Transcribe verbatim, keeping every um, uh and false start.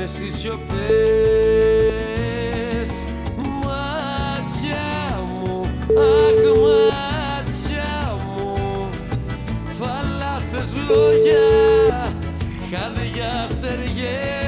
όλες οι σιωπές. Μάτια μου, αχ μάτια μου, θάλασσες λόγια, χάδια στεριές.